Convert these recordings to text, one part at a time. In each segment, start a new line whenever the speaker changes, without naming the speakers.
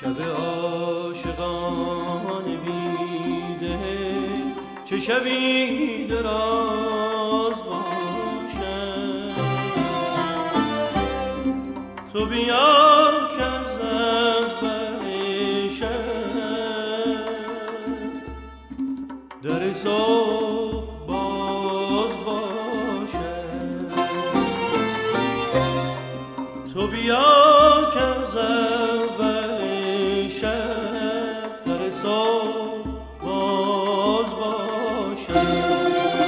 شب عاشقان بیده چه شبی دراز باشد. تو بیا که از اول شب در صبح باز باشد. تو بیا که از اول شب در صبح باز باشد.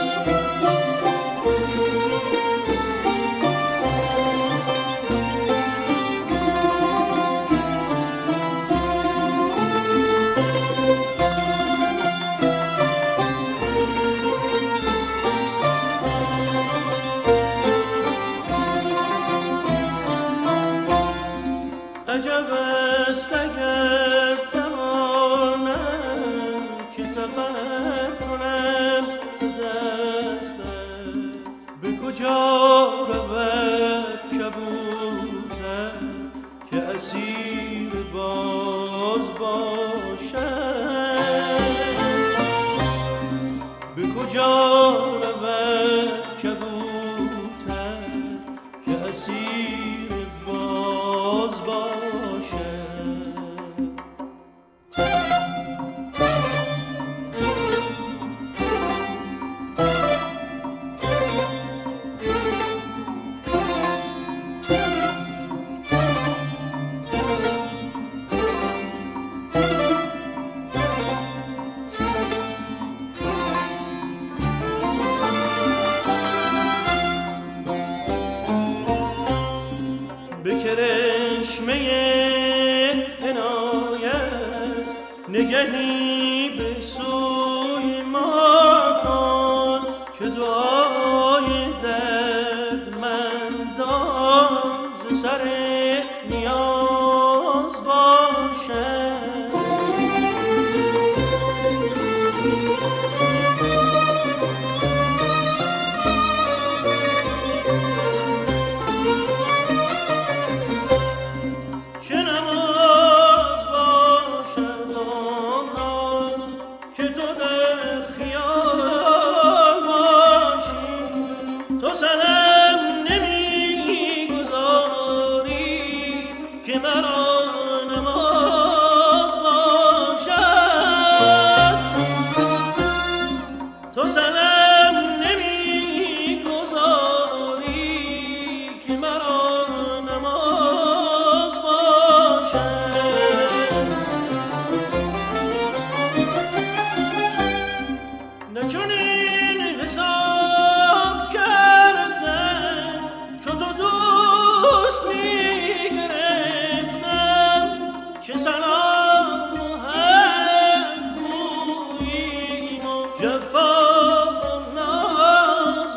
عجب است اگر توانم که سفر کنم دستت، به کجا رود کبوتر که اسیر باز باشد. به کجا رود کبوتر که اسیر باز باشد. به کرشمه عنایت نگهی به سوی ما کن که دعای دردمندان ز سر نیاز باشد. تو سنم نمی گذاری که مرا نماز باشد. تو سنم نمی گذاری که مرا نماز باشد. نه چنین حساب چو تو دوست می‌گرفتم چه سلام و هم گوییم و جفا و ناز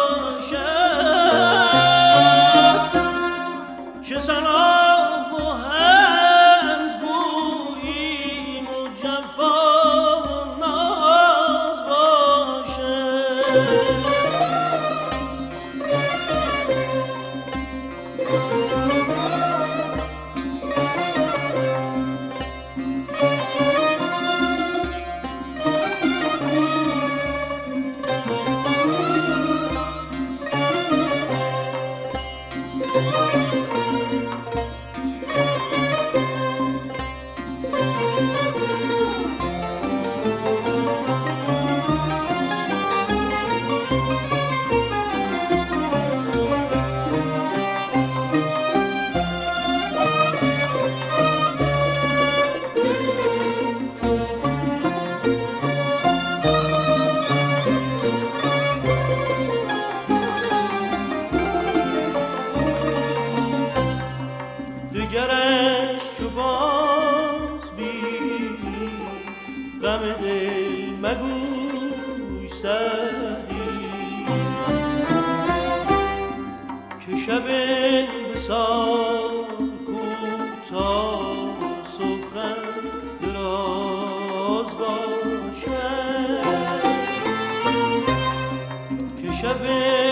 باشد. چه سلام و هم گوییم و جفا و ناز باشد. دگرش چو باز بینی غم دل مگوی سعدی که شب وصال کوتاه سخن دراز باشد. که شب